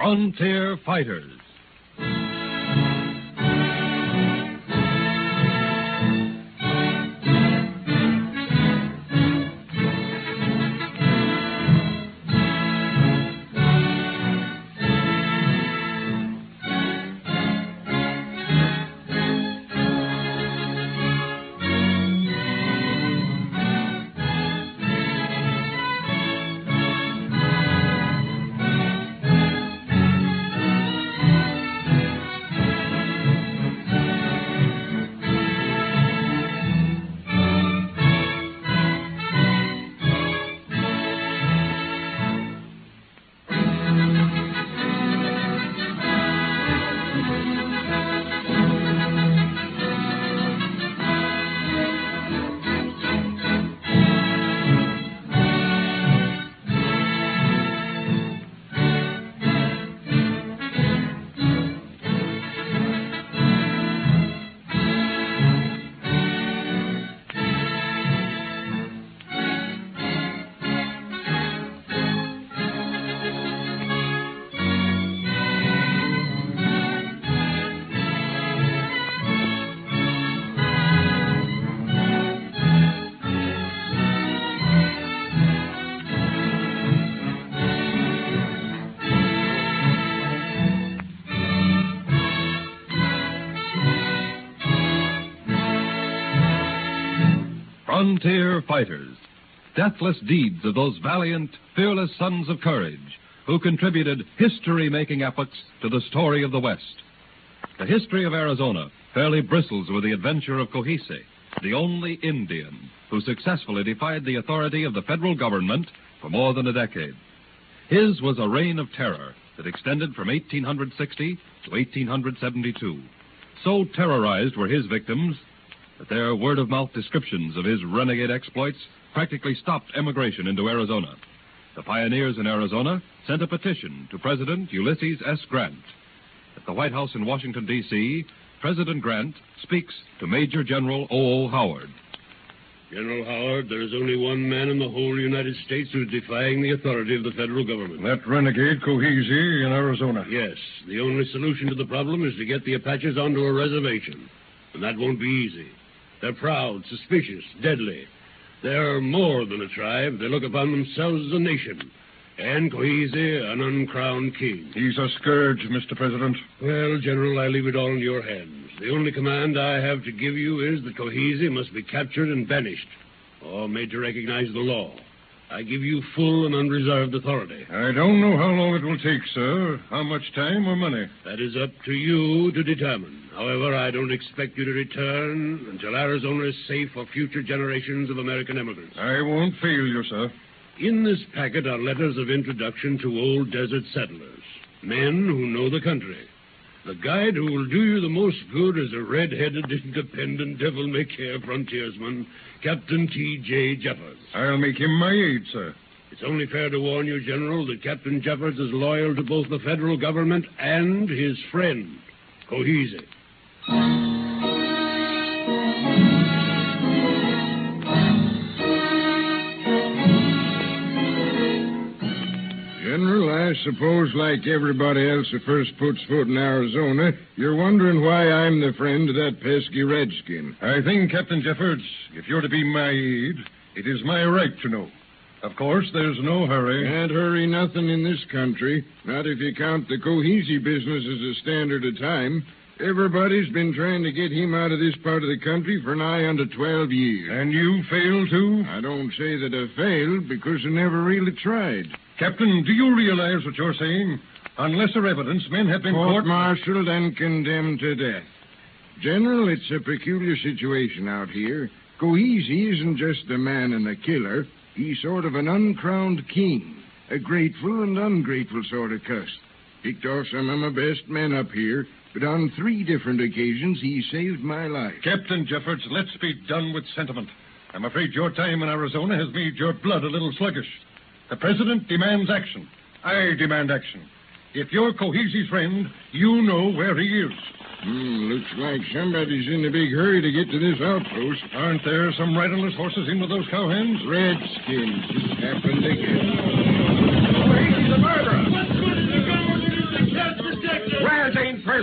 Frontier Fighters. Frontier Fighters, deathless deeds of those valiant, fearless sons of courage who contributed history-making epochs to the story of the West. The history of Arizona fairly bristles with the adventure of Cohise, the only Indian who successfully defied the authority of the federal government for more than a decade. His was a reign of terror that extended from 1860 to 1872. So terrorized were his victims that their word-of-mouth descriptions of his renegade exploits practically stopped emigration into Arizona. The pioneers in Arizona sent a petition to President Ulysses S. Grant. At the White House in Washington, D.C., President Grant speaks to Major General O.O. Howard. General Howard, there's only one man in the whole United States who's defying the authority of the federal government. That renegade Cohise in Arizona. Yes. The only solution to the problem is to get the Apaches onto a reservation. And that won't be easy. They're proud, suspicious, deadly. They're more than a tribe. They look upon themselves as a nation. And Cohise, an uncrowned king. He's a scourge, Mr. President. Well, General, I leave it all in your hands. The only command I have to give you is that Cohise must be captured and banished, or made to recognize the law. I give you full and unreserved authority. I don't know how long it will take, sir. How much time or money? That is up to you to determine. However, I don't expect you to return until Arizona is safe for future generations of American immigrants. I won't fail you, sir. In this packet are letters of introduction to old desert settlers, men who know the country. The guide who will do you the most good is a red-headed, independent, devil-may-care frontiersman, Captain T.J. Jeffords. I'll make him my aide, sir. It's only fair to warn you, General, that Captain Jeffords is loyal to both the federal government and his friend, Cohise. General, I suppose, like everybody else who first puts foot in Arizona, you're wondering why I'm the friend of that pesky redskin. I think, Captain Jeffords, if you're to be my aide, it is my right to know. Of course, there's no hurry. Can't hurry nothing in this country, not if you count the Cohise business as a standard of time. Everybody's been trying to get him out of this part of the country for nigh under 12 years. And you failed to? I don't say that I failed because I never really tried. Captain, do you realize what you're saying? On lesser evidence, men have been court-martialed and condemned to death. General, it's a peculiar situation out here. Cohise isn't just a man and a killer. He's sort of an uncrowned king, a grateful and ungrateful sort of cuss. Picked off some of my best men up here, but on 3 different occasions he saved my life. Captain Jeffords, let's be done with sentiment. I'm afraid your time in Arizona has made your blood a little sluggish. The President demands action. I demand action. If you're Cohise's friend, you know where he is. Looks like somebody's in a big hurry to get to this outpost. Aren't there some riderless horses in with those cowhands? Redskins. It's happened again. Cohise's a murderer. What's good is the government?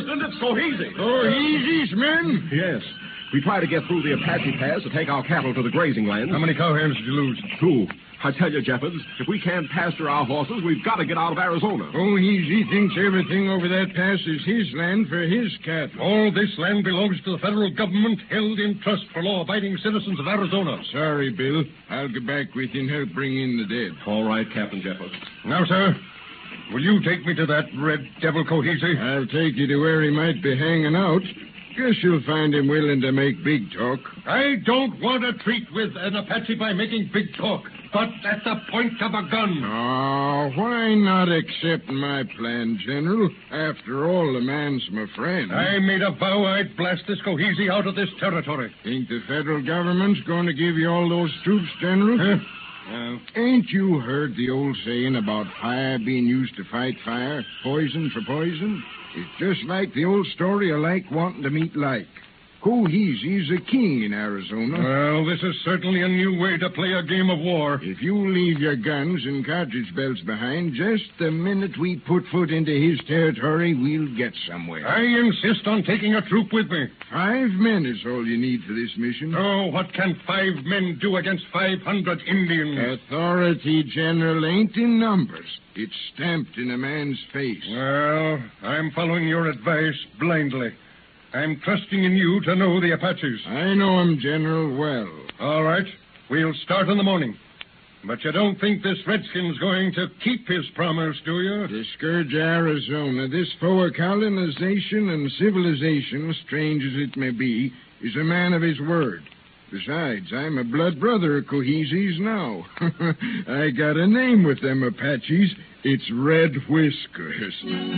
President, it's Coheasy. Coheasy's men? Yes. We tried to get through the Apache Pass to take our cattle to the grazing lands. How many cowhands did you lose? 2. I tell you, Jeffords, if we can't pasture our horses, we've got to get out of Arizona. Coheasy thinks everything over that pass is his land for his cattle. All this land belongs to the federal government, held in trust for law-abiding citizens of Arizona. Sorry, Bill. I'll go back with you and help bring in the dead. All right, Captain Jeffords. Now, sir, will you take me to that red devil Coheasy? I'll take you to where he might be hanging out. Guess you'll find him willing to make big talk. I don't want to treat with an Apache by making big talk, but at the point of a gun. Oh, why not accept my plan, General? After all, the man's my friend. I made a vow I'd blast this Coheasy out of this territory. Think the federal government's going to give you all those troops, General? Huh? Ain't you heard the old saying about fire being used to fight fire, poison for poison? It's just like the old story of like wanting to meet like. Coheasy's a king in Arizona. Well, this is certainly a new way to play a game of war. If you leave your guns and cartridge belts behind, just the minute we put foot into his territory, we'll get somewhere. I insist on taking a troop with me. 5 men is all you need for this mission. Oh, what can 5 men do against 500 Indians? Authority, General, ain't in numbers. It's stamped in a man's face. Well, I'm following your advice blindly. I'm trusting in you to know the Apaches. I know 'em, General, well. All right. We'll start in the morning. But you don't think this redskin's going to keep his promise, do you? To scourge Arizona, this foe of colonization and civilization, strange as it may be, is a man of his word. Besides, I'm a blood brother of Coheasy's now. I got a name with them Apaches. It's Red Whiskers.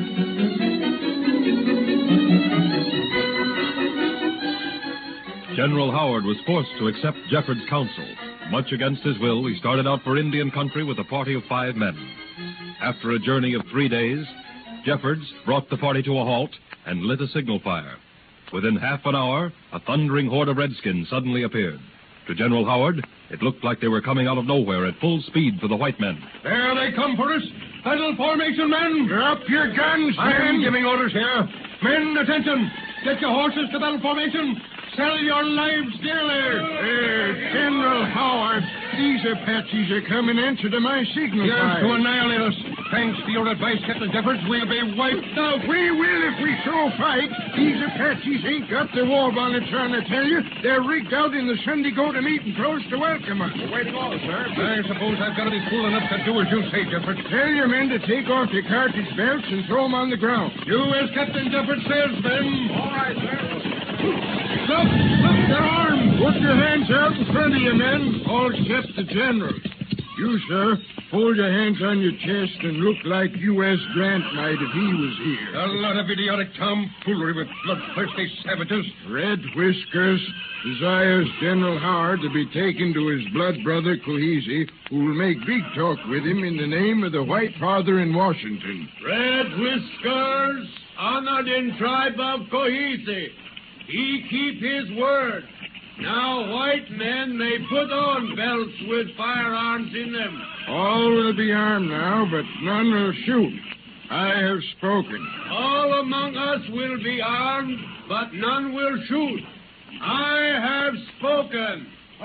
General Howard was forced to accept Jeffords' counsel. Much against his will, he started out for Indian country with a party of 5 men. After a journey of 3 days, Jeffords brought the party to a halt and lit a signal fire. Within half an hour, a thundering horde of redskins suddenly appeared. To General Howard, it looked like they were coming out of nowhere at full speed for the white men. There they come for us. Battle formation, men. Drop your guns, I'm men. giving orders here. Men, attention. Get your horses to battle formation. Sell your lives dearly. General Howard, these Apaches are coming answer to my signal You're fire. to annihilate us. Thanks to your advice, Captain Jeffords, we'll be wiped out. We will if we so fight. These Apaches ain't got their war bonnets on, I tell you. They're rigged out in the Sunday go-to-meeting clothes to welcome us. Waiting orders, sir. I suppose I've got to be fool enough to do as you say, Jeffords. Tell your men to take off their cartridge belts and throw them on the ground. Do as Captain Jeffords says, men. All right, sir. Look, they're armed. Put your hands out in front of you, men. All except the general. You, sir, hold your hands on your chest and look like U.S. Grant might if he was here. A lot of idiotic tomfoolery with bloodthirsty savages. Red Whiskers desires General Howard to be taken to his blood brother Coheasy, who will make big talk with him in the name of the White Father in Washington. Red Whiskers, honored in tribe of Coheasy. He keep his word. Now, white men may put on belts with firearms in them. All will be armed now, but none will shoot. I have spoken. All among us will be armed, but none will shoot. I have spoken.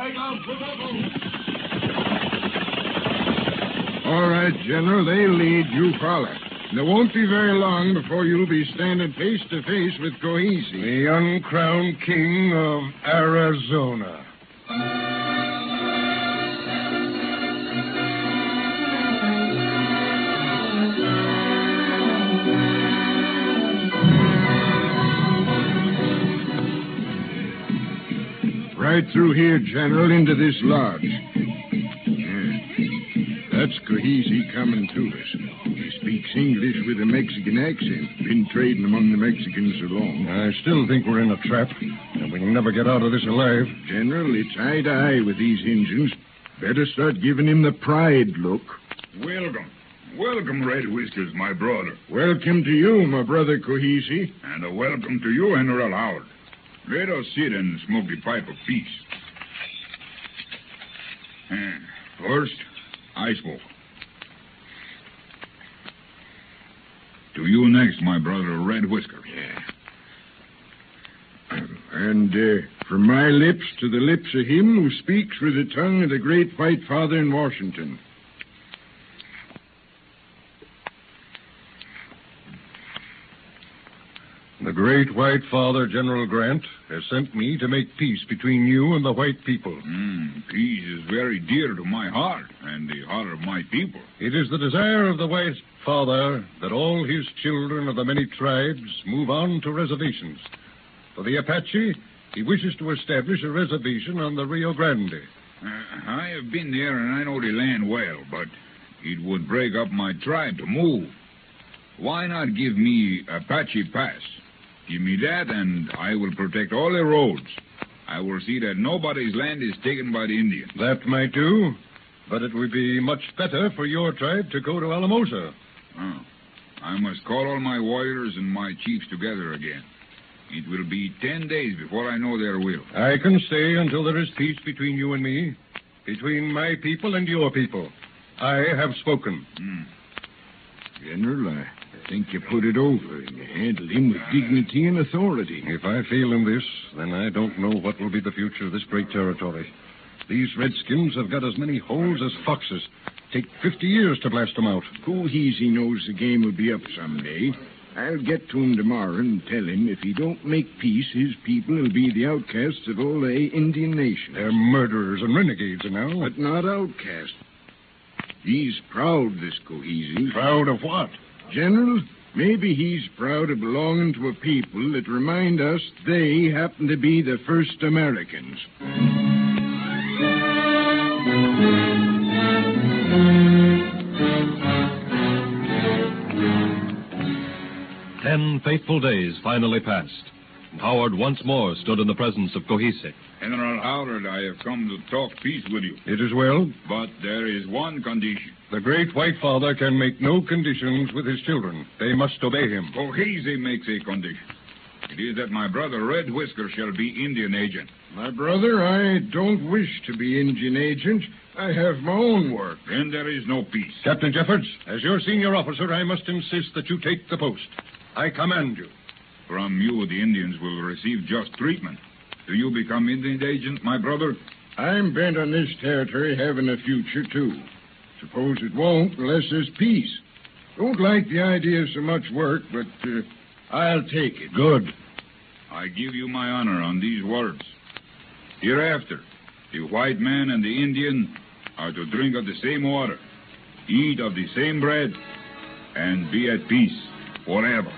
All right, General, they lead, you follow. There won't be very long before you'll be standing face to face with Coheasy. The uncrowned king of Arizona. Right through here, General, into this lodge. That's Coheasy coming to us. He speaks English with a Mexican accent. Been trading among the Mexicans so long. I still think we're in a trap, and we'll never get out of this alive. General, it's eye to eye with these Injuns. Better start giving him the pride look. Welcome. Welcome, Red Whiskers, my brother. Welcome to you, my brother Coheasy. And a welcome to you, General Howard. Let us sit and smoke a pipe of peace. First, I smoke. To you next, my brother, Red Whisker. Yeah. And from my lips to the lips of him who speaks with the tongue of the great White Father in Washington. The great White Father, General Grant, has sent me to make peace between you and the white people. Peace is very dear to my heart and the heart of my people. It is the desire of the White Father that all his children of the many tribes move on to reservations. For the Apache, he wishes to establish a reservation on the Rio Grande. I have been there and I know the land well, but it would break up my tribe to move. Why not give me Apache Pass? Give me that, and I will protect all the roads. I will see that nobody's land is taken by the Indians. That might do, but it would be much better for your tribe to go to Alamosa. Oh. I must call all my warriors and my chiefs together again. It will be 10 days before I know their will. I can stay until there is peace between you and me, between my people and your people. I have spoken. General, I think you put it over and you handled him with dignity and authority. If I fail in this, then I don't know what will be the future of this great territory. These redskins have got as many holes as foxes. Take 50 years to blast them out. Coheasy knows the game will be up someday. I'll get to him tomorrow and tell him if he don't make peace, his people will be the outcasts of all the Indian nations. They're murderers and renegades now. But not outcasts. He's proud, this Coheasy. Proud of what? General, maybe he's proud of belonging to a people that remind us they happen to be the first Americans. 10 fateful days finally passed, and Howard once more stood in the presence of Coheasy. General Howard, I have come to talk peace with you. It is well. But there is one condition. The great White Father can make no conditions with his children. They must obey him. Coheasy makes a condition. It is that my brother Red Whisker shall be Indian agent. My brother, I don't wish to be Indian agent. I have my own work. Then there is no peace. Captain Jeffords, as your senior officer, I must insist that you take the post. I command you. From you, the Indians will receive just treatment. Do you become Indian agent, my brother? I'm bent on this territory having a future, too. Suppose it won't unless there's peace. Don't like the idea of so much work, but I'll take it. Good. I give you my honor on these words. Hereafter, the white man and the Indian are to drink of the same water, eat of the same bread, and be at peace forever.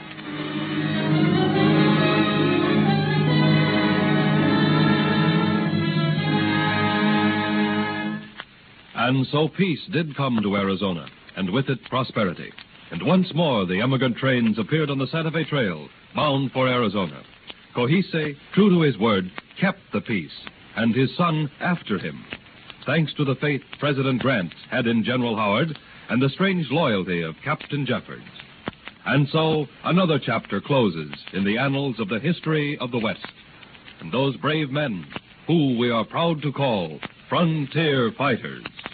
And so peace did come to Arizona, and with it prosperity. And once more the emigrant trains appeared on the Santa Fe Trail, bound for Arizona. Coheasy, true to his word, kept the peace, and his son after him, thanks to the faith President Grant had in General Howard and the strange loyalty of Captain Jeffords. And so another chapter closes in the annals of the history of the West. And those brave men, who we are proud to call frontier fighters.